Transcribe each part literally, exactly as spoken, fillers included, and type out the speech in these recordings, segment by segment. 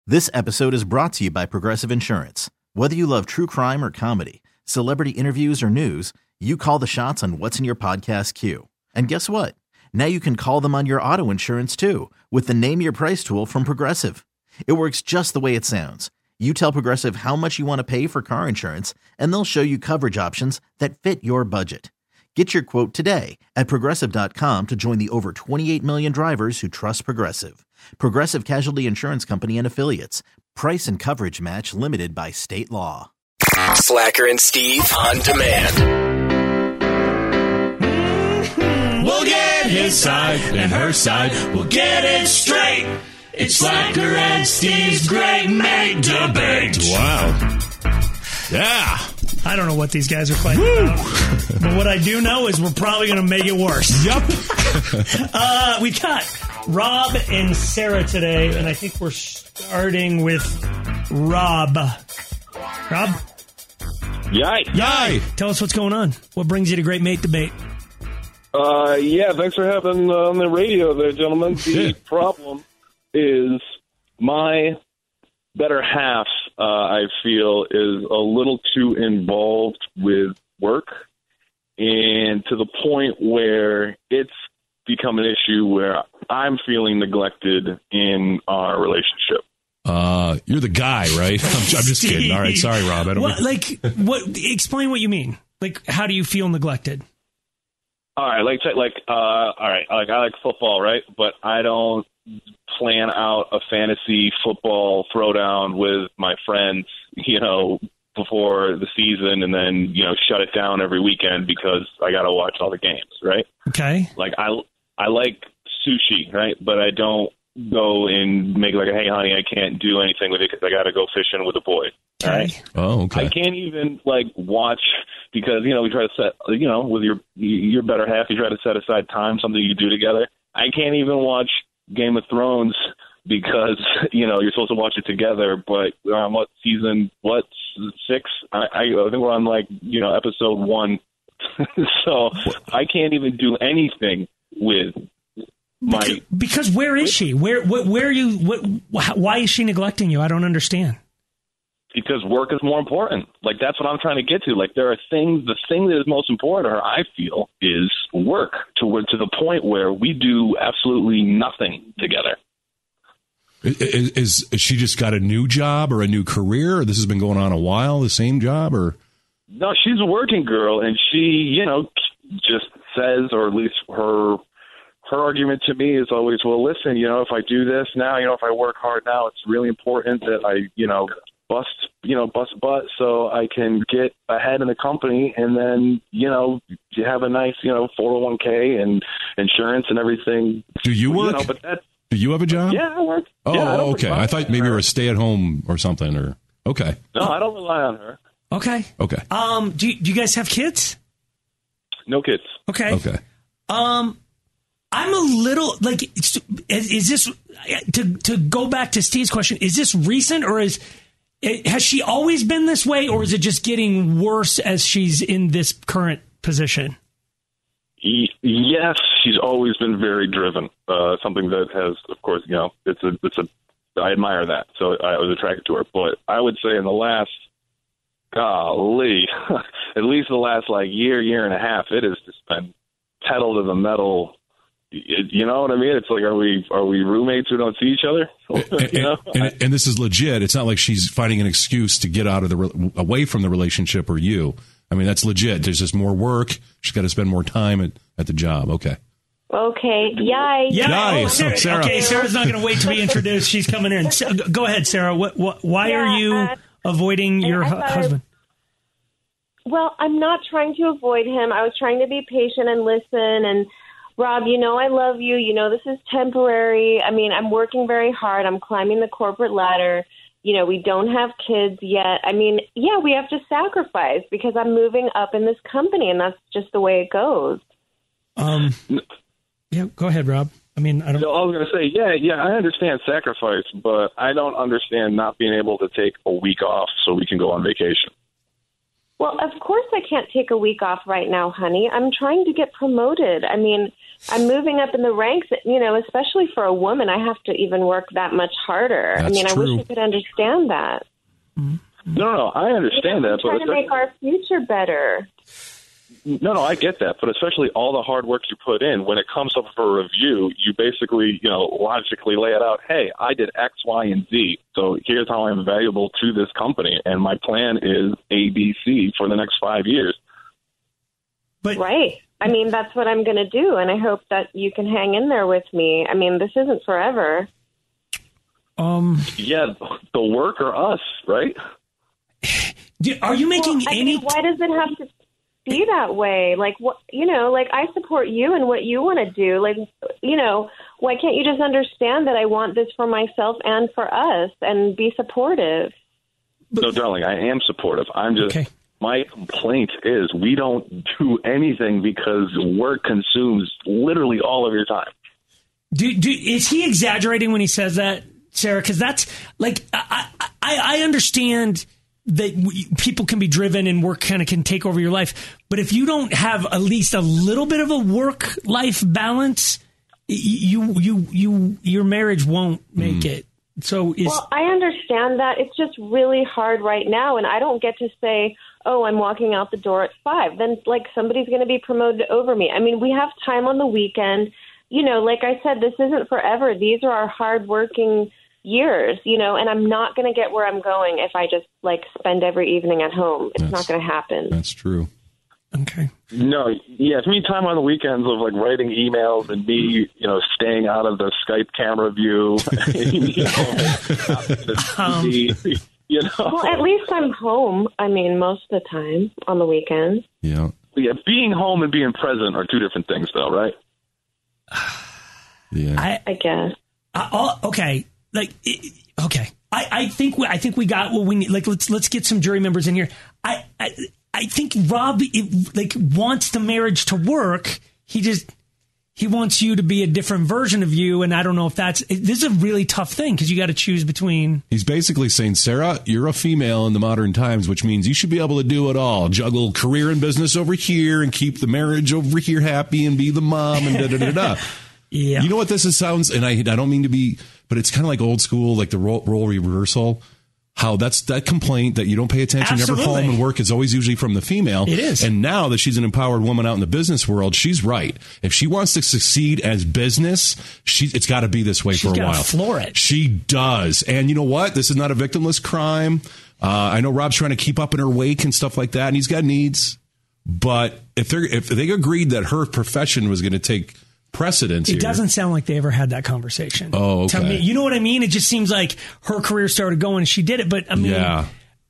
This episode is brought to you by Progressive Insurance. Whether you love true crime or comedy, celebrity interviews or news, you call the shots on what's in your podcast queue. And guess what? Now you can call them on your auto insurance too with the Name Your Price tool from Progressive. It works just the way it sounds. You tell Progressive how much you want to pay for car insurance, and they'll show you coverage options that fit your budget. Get your quote today at Progressive dot com to join the over twenty-eight million drivers who trust Progressive. Progressive Casualty Insurance Company and Affiliates. Price and coverage match limited by state law. Slacker and Steve on demand. Mm-hmm. We'll get his side and her side. We'll get it straight. It's Slacker and Steve's Great Mate Debate. Wow. Yeah. I don't know what these guys are fighting about. But what I do know is we're probably going to make it worse. Yep. uh, we got Rob and Sarah today, and I think we're starting with Rob. Rob? Yay. Yay. Tell us what's going on. What brings you to Great Mate Debate? Uh, yeah, thanks for having uh, on the radio there, gentlemen. The problem is my better half, uh, I feel, is a little too involved with work, and to the point where it's become an issue where I'm feeling neglected in our relationship. Uh, you're the guy, right? I'm, I'm just Steve. kidding. All right, sorry, Rob. I don't what, like, what? Explain what you mean. Like, how do you feel neglected? All right, like, like, uh, all right, like I like football, right? But I don't plan out a fantasy football throwdown with my friends, you know, before the season, and then, you know, shut it down every weekend because I got to watch all the games, right? Okay. Like I, I like sushi, right? But I don't go and make like, hey, honey, I can't do anything with it because I got to go fishing with the boys. Okay. Right? Oh, okay. I can't even like watch because, you know, we try to set, you know, with your your better half, you try to set aside time, something you do together. I can't even watch Game of Thrones because, you know, you're supposed to watch it together, but um, what season, what, six? I, I, I think we're on, like, you know, episode one. So I can't even do anything with my... Because, because where is she? Where, where, where are you? What, why is she neglecting you? I don't understand. Because work is more important. Like, that's what I'm trying to get to. Like, there are things, the thing that is most important to her, I feel, is work to to the point where we do absolutely nothing together. Is, is, is she just got a new job or a new career? Or this has been going on a while, the same job? Or no, she's a working girl, and she, you know, just says, or at least her her argument to me is always, well, listen, you know, if I do this now, you know, if I work hard now, it's really important that I, you know, bust, you know, bust butt so I can get ahead in the company, and then, you know, you have a nice, you know, four oh one k and insurance and everything. do you work? You know, but that's, do you have a job? yeah, I work. Oh, yeah, I don't okay. I thought maybe you were a stay-at-home or something. Or okay. No, I don't rely on her. Okay. Okay. Um. Do you, do you guys have kids? No kids. Okay. Okay. Um. I'm a little like. Is, is this to to go back to Steve's question? Is this recent, or is it, has she always been this way, or is it just getting worse as she's in this current position? Yes, she's always been very driven. Uh, something that has, of course, you know, it's a, it's a. I admire that, so I was attracted to her. But I would say in the last, golly, at least the last like year, year and a half, it has just been pedal to the metal. You know what I mean? It's like, are we are we roommates who don't see each other? And, you know? and, and, and this is legit. It's not like she's finding an excuse to get out of the re- away from the relationship or you. I mean, that's legit. There's just more work. She's got to spend more time at, at the job. Okay. Okay. Yay. Yeah. Yay. Oh, Sarah. Sarah. Okay, Sarah's not going to wait to be introduced. She's coming in. So, go ahead, Sarah. What? What? Why Yeah, are you uh, avoiding your I hu- thought I- husband? Well, I'm not trying to avoid him. I was trying to be patient and listen. And Rob, you know I love you. You know this is temporary. I mean, I'm working very hard. I'm climbing the corporate ladder. You know, we don't have kids yet. I mean, yeah, we have to sacrifice because I'm moving up in this company, and that's just the way it goes. Um. Yeah. Go ahead, Rob. I mean, I don't. So I was going to say, yeah, yeah, I understand sacrifice, but I don't understand not being able to take a week off so we can go on vacation. Well, of course I can't take a week off right now, honey. I'm trying to get promoted. I mean, I'm moving up in the ranks, you know, especially for a woman, I have to even work that much harder. That's I mean, true. I wish you could understand that. No, no, I understand We're that. But trying to make our future better. No, no, I get that, but especially all the hard work you put in, when it comes up for review, you basically, you know, logically lay it out, hey, I did X, Y, and Z, so here's how I'm valuable to this company, and my plan is A, B, C for the next five years. But Right. I mean, that's what I'm going to do, and I hope that you can hang in there with me. I mean, this isn't forever. um, Yeah, the work or us, right? do, are you making Well, I any? mean, why does it have to be that way? Like, what, you know, like I support you and what you want to do. Like, you know, why can't you just understand that I want this for myself and for us and be supportive? No, darling, I am supportive. I'm just, Okay. my complaint is we don't do anything because work consumes literally all of your time. Do, do, is he exaggerating when he says that, Sarah? Because that's like I, I, I understand that we, people can be driven and work kind of can take over your life, but if you don't have at least a little bit of a work-life balance, you you you your marriage won't make mm. it. So, is, well, I understand that. It's just really hard right now, and I don't get to say, oh, I'm walking out the door at five. Then, like, somebody's going to be promoted over me. I mean, we have time on the weekend. You know, like I said, this isn't forever. These are our hard-working years, you know, and I'm not going to get where I'm going if I just, like, spend every evening at home. It's that's, not going to happen. That's true. Okay. No, yeah, it's me time on the weekends of like writing emails and me, you know, staying out of the Skype camera view. you know, um, you know. Well, at least I'm home. I mean, most of the time on the weekends. Yeah. Yeah, being home and being present are two different things, though, right? Yeah. I, I guess. I, oh, okay. Like, it, okay. I, I think we, I think we got what we need. Like, let's let's get some jury members in here. I I, I think Rob it, like wants the marriage to work. He just he wants you to be a different version of you, and I don't know if that's this is a really tough thing because you got to choose between. He's basically saying, Sarah, you're a female in the modern times, which means you should be able to do it all. Juggle career and business over here and keep the marriage over here happy and be the mom and da da da da. Yeah. You know what this is, sounds, and I I don't mean to be, but it's kind of like old school, like the role, role reversal. How that's that complaint that you don't pay attention, Absolutely. never home and work is always usually from the female. It is. And now that she's an empowered woman out in the business world, she's right. If she wants to succeed as business, she it's got to be this way She's for a gotta while. floor it. She does. And you know what? This is not a victimless crime. Uh, I know Rob's trying to keep up in her wake and stuff like that, and he's got needs. But if they if they agreed that her profession was going to take precedence It here, doesn't sound like they ever had that conversation. Oh, okay. To me, you know what I mean? It just seems like her career started going and she did it. But I mean, Yeah.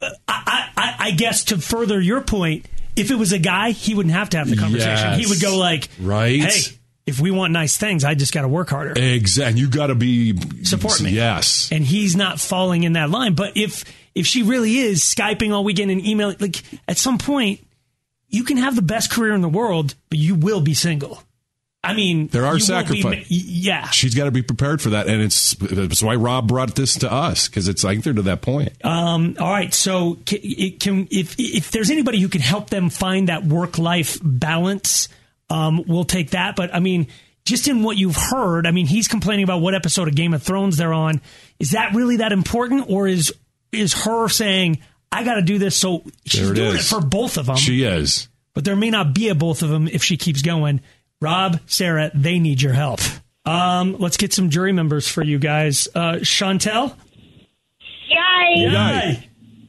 I, I, I guess to further your point, if it was a guy, he wouldn't have to have the conversation. Yes. He would go like, Right. hey, if we want nice things, I just got to work harder. Exactly. You got to be Support me. Yes. And he's not falling in that line. But if if she really is Skyping all weekend and emailing, like at some point, you can have the best career in the world, but you will be single. I mean, There are you won't be sacrifices. ma- yeah. She's got to be prepared for that, and it's that's why Rob brought this to us because it's like they're to that point. Um, all right, so can, it can if if there's anybody who can help them find that work life balance, um, we'll take that. But I mean, just in what you've heard, I mean, he's complaining about what episode of Game of Thrones they're on. Is that really that important, or is is her saying I got to do this? So she's There it doing is. it for both of them. She is. But there may not be a both of them if she keeps going. Rob, Sarah, they need your help. Um, let's get some jury members for you guys. Uh, Chantel? Yay! Yay!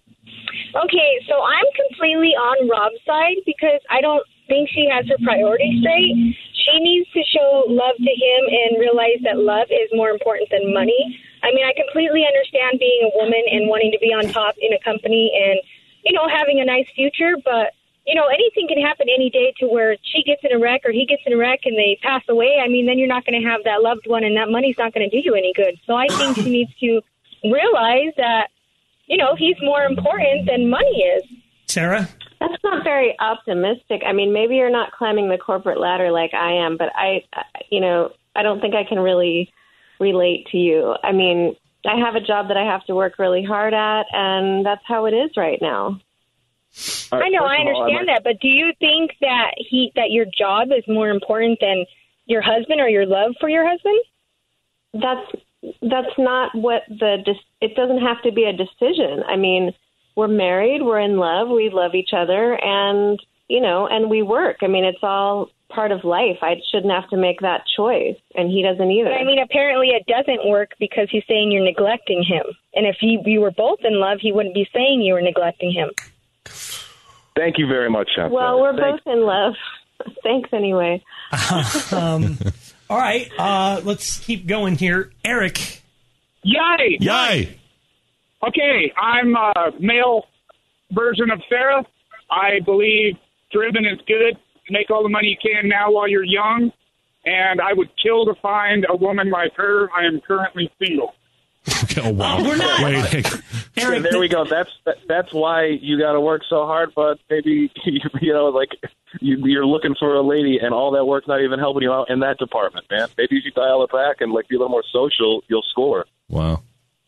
Okay, so I'm completely on Rob's side because I don't think she has her priorities straight. She needs to show love to him and realize that love is more important than money. I mean, I completely understand being a woman and wanting to be on top in a company and, you know, having a nice future, but you know, anything can happen any day to where she gets in a wreck or he gets in a wreck and they pass away. I mean, then you're not going to have that loved one and that money's not going to do you any good. So I think she needs to realize that, you know, he's more important than money is. Sarah? That's not very optimistic. I mean, maybe you're not climbing the corporate ladder like I am, but I, you know, I don't think I can really relate to you. I mean, I have a job that I have to work really hard at, and that's how it is right now. I know, I understand that, but do you think that he that your job is more important than your husband or your love for your husband? That's that's not what the it doesn't have to be a decision. I mean, we're married, we're in love, we love each other, and you know, and we work. I mean, it's all part of life. I shouldn't have to make that choice, and he doesn't either. But I mean, apparently it doesn't work because he's saying you're neglecting him. And if you, you were both in love, he wouldn't be saying you were neglecting him. Thank you very much, Chef. Well, we're Thanks. both in love. Thanks anyway. um, all right, uh, let's keep going here. Eric. Yay! Yay! Okay, I'm a male version of Sarah. I believe driven is good. Make all the money you can now while you're young. And I would kill to find a woman like her. I am currently single. Okay, oh, wow. Oh, we're not. Wait, Eric, there we go. That's that's why you got to work so hard. But maybe you know, like you, you're looking for a lady, and all that work's not even helping you out in that department, man. Maybe if you dial it back and like be a little more social, you'll score. Wow.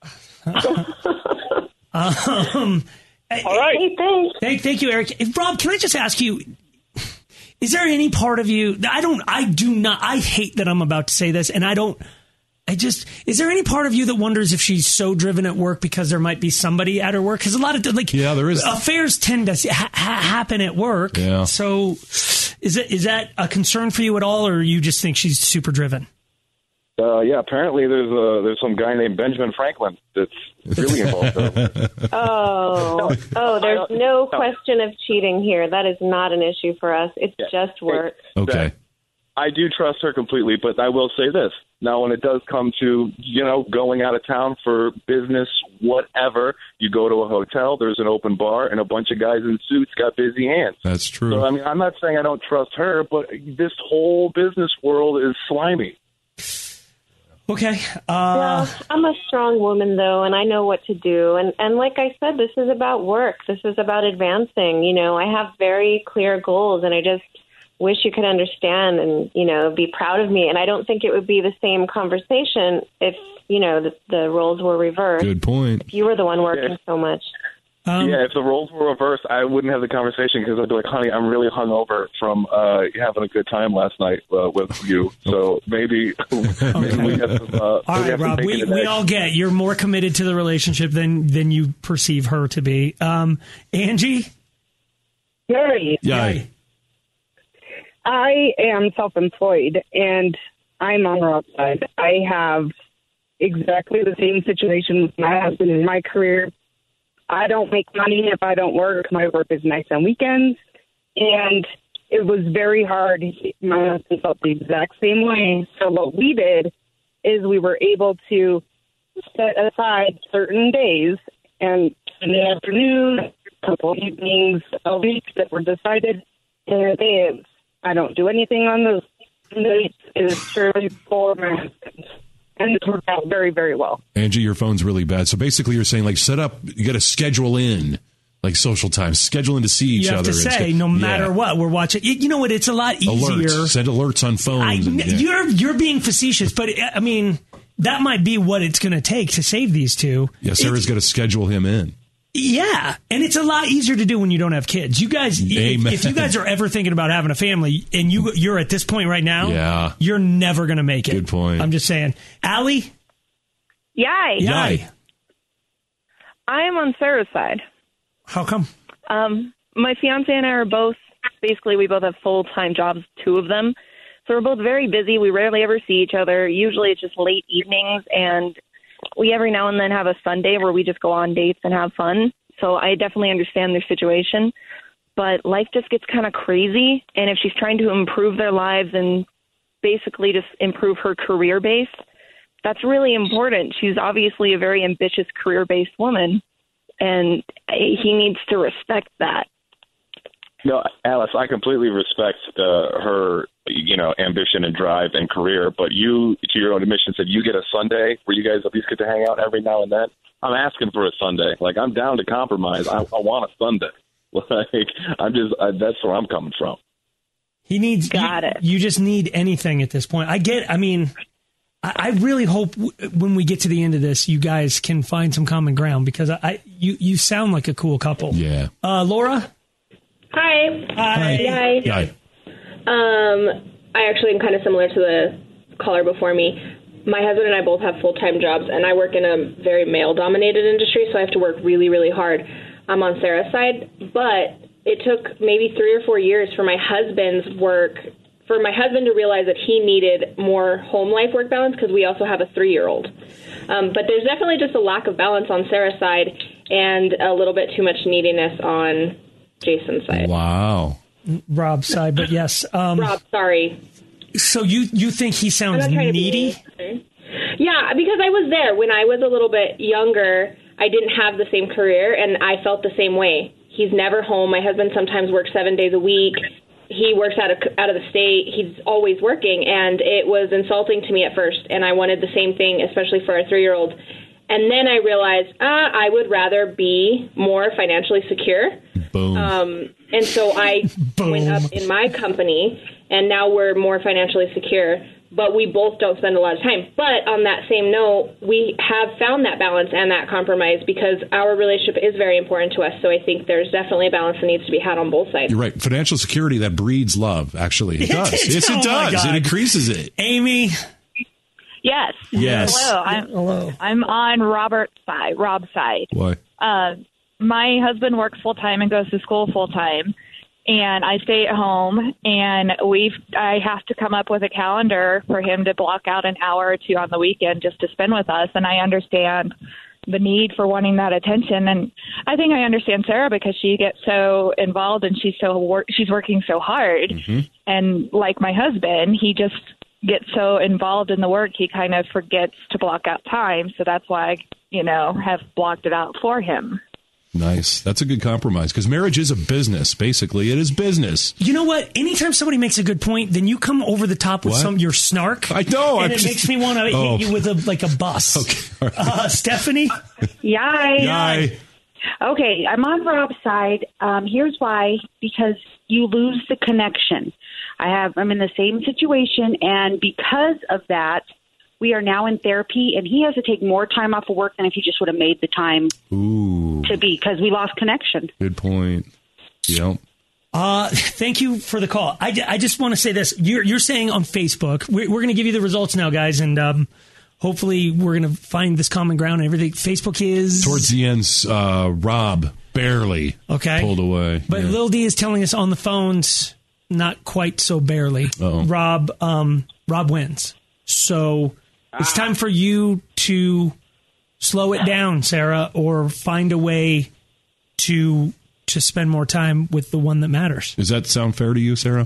um, all right. Hey, thanks. Thank, thank you, Eric. Rob, can I just ask you? Is there any part of you I don't? I do not. I hate that I'm about to say this, and I don't. I just, is there any part of you that wonders if she's so driven at work because there might be somebody at her work? Because a lot of, like, yeah, there is. Affairs tend to ha- ha- happen at work. Yeah. So is it, is that a concern for you at all, or you just think she's super driven? Uh, yeah, apparently there's a, there's some guy named Benjamin Franklin that's really involved. Oh, oh, there's no question of cheating here. That is not an issue for us. It's Yeah. just work. Okay. I do trust her completely, but I will say this. Now, when it does come to, you know, going out of town for business, whatever, you go to a hotel, there's an open bar, and a bunch of guys in suits got busy hands. That's true. So, I mean, I'm not saying I don't trust her, but this whole business world is slimy. Okay. Uh, Well, I'm a strong woman, though, and I know what to do. And, and like I said, this is about work. This is about advancing. You know, I have very clear goals, and I just wish you could understand and, you know, be proud of me. And I don't think it would be the same conversation if, you know, the, the roles were reversed. Good point. If you were the one working so much. Um, yeah, if the roles were reversed, I wouldn't have the conversation because I'd be like, honey, I'm really hungover from uh, having a good time last night uh, with you. So maybe, maybe we have some. Uh, all we right, have some Rob, we, thinking we today. all get you're more committed to the relationship than, than you perceive her to be. Um, Angie? Yay. Yay. I am self-employed, and I'm on the outside. I have exactly the same situation with my husband in my career. I don't make money if I don't work. My work is nice on weekends, and it was very hard. My husband felt the exact same way. So what we did is we were able to set aside certain days, and in the afternoon, a couple evenings a week that were decided in advance. I don't do anything on those nights. It is purely for my husband. And it worked out very, very well. Angie, your phone's really bad. So basically you're saying, like, set up, you got to schedule in, like, social time. Schedule in to see each You have other. to and say, sch- no matter yeah. what, we're watching. You, you know what? It's a lot easier. Alerts. Send alerts on phones. I, and, yeah. You're you're being facetious, but I mean that might be what it's going to take to save these two. yeah, Sarah's got to schedule him in. Yeah, and it's a lot easier to do when you don't have kids. You guys, if, Amen. if you guys are ever thinking about having a family, and you you're at this point right now, Yeah. you're never going to make it. Good point. I'm just saying, Allie. Yay. Yay. I am on Sarah's side. How come? Um, my fiance and I are both, basically, we both have full-time jobs, two of them. So we're both very busy. We rarely ever see each other. Usually it's just late evenings, and we every now and then have a Sunday where we just go on dates and have fun. So I definitely understand their situation. But life just gets kind of crazy, and if she's trying to improve their lives and basically just improve her career base, that's really important. She's obviously a very ambitious career-based woman, and he needs to respect that. No, Alice, I completely respect uh, her, you know, ambition and drive and career. But you, to your own admission, said you get a Sunday where you guys at least get to hang out every now and then. I'm asking for a Sunday. Like, I'm down to compromise. I, I want a Sunday. Like, I'm just, uh, that's where I'm coming from. He needs. Got you, it. You just need anything at this point. I get. I mean, I, I really hope w- when we get to the end of this, you guys can find some common ground because I, I you you sound like a cool couple. Yeah. Uh, Laura. Hi. Hi. Hi. Hi. Um, I actually am kind of similar to the caller before me. My husband and I both have full-time jobs, and I work in a very male-dominated industry, so I have to work really, really hard. I'm on Sarah's side, but it took maybe three or four years for my husband's work, for my husband to realize that he needed more home life work balance because we also have a three-year-old. Um, but there's definitely just a lack of balance on Sarah's side and a little bit too much neediness on Jason's side. Wow. Rob's side, but yes. Um, Rob, sorry. So you, you think he sounds needy? Yeah, because I was there when I was a little bit younger. I didn't have the same career, and I felt the same way. He's never home. My husband sometimes works seven days a week. He works out of out of the state. He's always working, and it was insulting to me at first. And I wanted the same thing, especially for our three-year-old. And then I realized uh, I would rather be more financially secure. Boom. Um, and so I went up in my company, and now we're more financially secure. But we both don't spend a lot of time. But on that same note, we have found that balance and that compromise because our relationship is very important to us. So I think there's definitely a balance that needs to be had on both sides. You're right. Financial security, that breeds love, actually. It does. Yes, Oh it my does. God. It increases it. Amy. Yes. Yes. Hello. I'm, Hello. I'm on Robert's side, Rob's side. Why? Uh, my husband works full time and goes to school full time, and I stay at home. And we've I have to come up with a calendar for him to block out an hour or two on the weekend just to spend with us. And I understand the need for wanting that attention. And I think I understand Sarah because she gets so involved and she's so wor- she's working so hard. Mm-hmm. And like my husband, he just gets so involved in the work, he kind of forgets to block out time. So that's why I, you know, have blocked it out for him. Nice. That's a good compromise because marriage is a business. Basically, it is business. You know what? Anytime somebody makes a good point, then you come over the top with What? some your snark. I know. And I'm it just- makes me want to Oh. hit you with a like a bus. Okay. All right. Uh, Stephanie? Yay. Yay. Okay, I'm on Rob's side. Um, here's why: because you lose the connection. I have. I'm in the same situation, and because of that, we are now in therapy, and he has to take more time off of work than if he just would have made the time Ooh. to be, because we lost connection. Good point. Yep. Uh, thank you for the call. I, I just want to say this. You're, you're saying on Facebook, we're, we're going to give you the results now, guys, and um, hopefully we're going to find this common ground and everything. Facebook is... Towards the end, uh, Rob barely Okay. pulled away. But Yeah. Lil D is telling us on the phones, not quite so barely. Uh-oh. Rob, um, Rob wins. So it's time for you to slow it down, Sarah, or find a way to to spend more time with the one that matters. Does that sound fair to you, Sarah?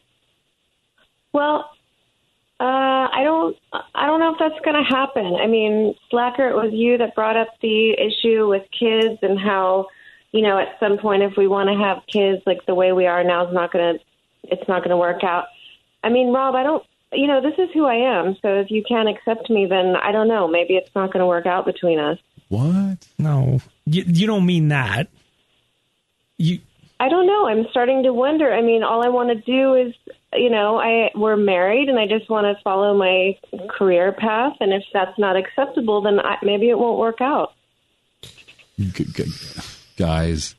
Well, uh, I don't, I don't know if that's going to happen. I mean, Slacker, it was you that brought up the issue with kids and how, you know, at some point, if we want to have kids, like the way we are now, is not going to, it's not going to work out. I mean, Rob, I don't, you know, this is who I am. So if you can't accept me, then I don't know. Maybe it's not going to work out between us. What? No, you, you don't mean that. You. I don't know. I'm starting to wonder. I mean, all I want to do is, you know, I we're married, and I just want to follow my career path. And if that's not acceptable, then I, maybe it won't work out. Good, good. Guys.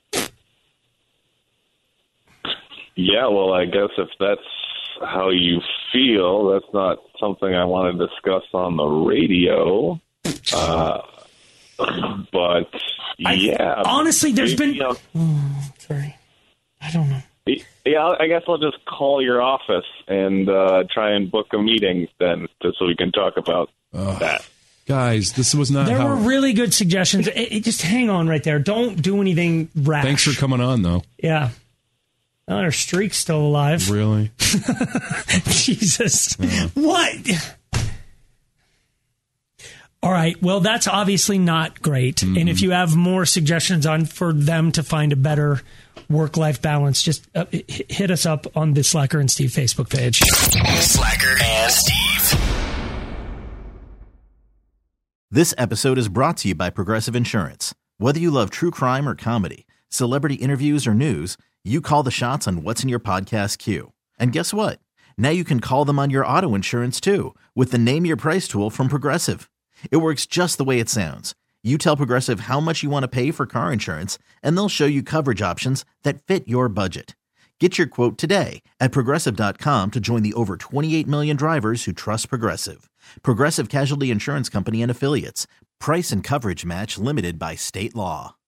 Yeah, well, I guess if that's how you feel, that's not something I want to discuss on the radio. Uh, but, yeah. I, honestly, there's been... You know, oh, sorry. I don't know. Yeah, I guess I'll just call your office and uh, try and book a meeting then, just so we can talk about Ugh. that. Guys, this was not There how... were really good suggestions. It, it, just hang on right there. Don't do anything rash. Thanks for coming on, though. Yeah. Oh, our streak's still alive. Really? Jesus. Yeah. What? All right. Well, that's obviously not great. Mm-hmm. And if you have more suggestions on for them to find a better work-life balance, just uh, hit us up on the Slacker and Steve Facebook page. Slacker and Steve. This episode is brought to you by Progressive Insurance. Whether you love true crime or comedy, celebrity interviews or news, you call the shots on what's in your podcast queue. And guess what? Now you can call them on your auto insurance too with the Name Your Price tool from Progressive. It works just the way it sounds. You tell Progressive how much you want to pay for car insurance, and they'll show you coverage options that fit your budget. Get your quote today at Progressive dot com to join the over twenty-eight million drivers who trust Progressive. Progressive Casualty Insurance Company and Affiliates. Price and coverage match limited by state law.